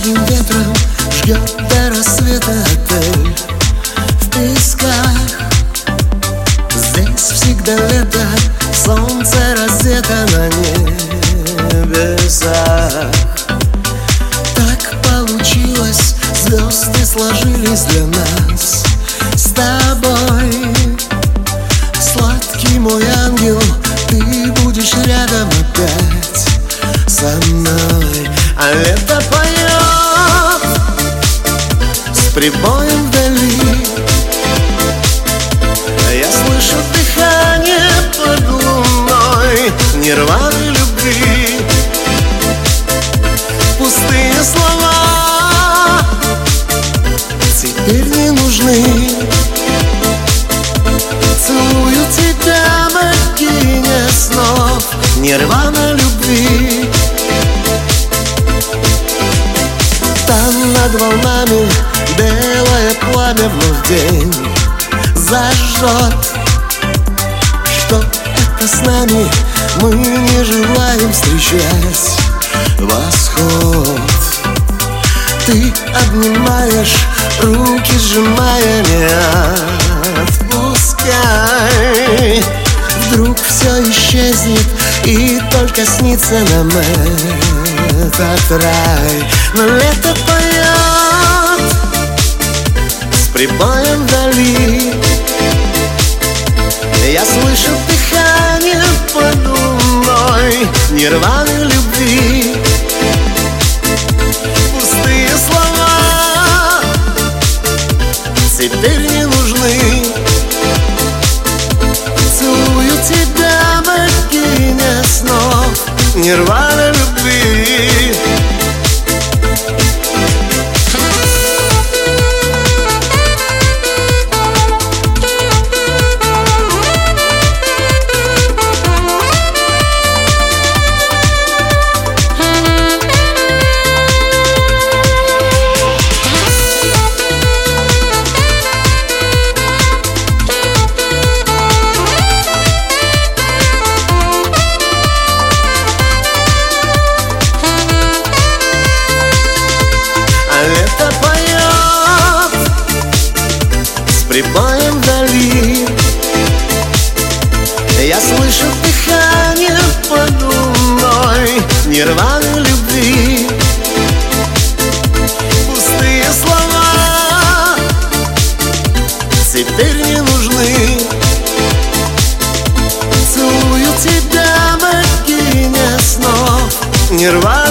Морским ветром ждет до рассвета отель в песках. Здесь всегда лето, солнце раздето на небесах. Так получилось, звезды сложились для нас с тобой. Сладкий мой ангел, ты будешь рядом опять со мной. А лето поет с прибоем вдали. Я слышу дыхание под луной нирваны любви. Пустые слова теперь не нужны. Целую тебя, богиня снов, нирвана любви. Там над волнами белое пламя вновь день зажжет. Что это с нами? Мы не желаем встречать восход. Ты обнимаешь, руки сжимая, не отпускай. Вдруг все исчезнет, и только снится нам этот рай. Но лето поет с прибоем вдали. Я слышу дыхание под луной нирваны любви. Пустые слова теперь не нужны. Целую тебя, богиня снов, нирвана любви. Лето поет с прибоем вдали. Я слышу дыхание под луной нирваны любви. Пустые слова теперь не нужны. Целую тебя, богиня снов, нирвана.